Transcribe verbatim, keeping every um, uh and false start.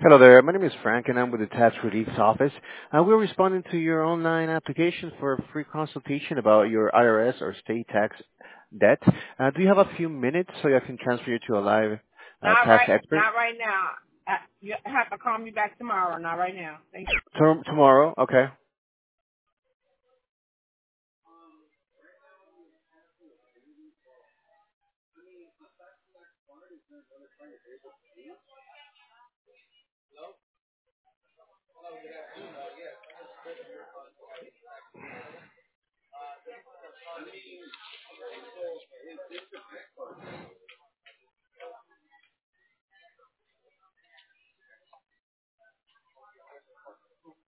Hello there. My name is Frank, and I'm with the Tax Relief's office. Uh, we're responding to your online application for a free consultation about your I R S or state tax debt. Uh, do you have a few minutes so I can transfer you to a live uh, Not tax right, expert? not right now. Uh, You have to call me back tomorrow. Not right now. Thank you. Tom- tomorrow? Okay.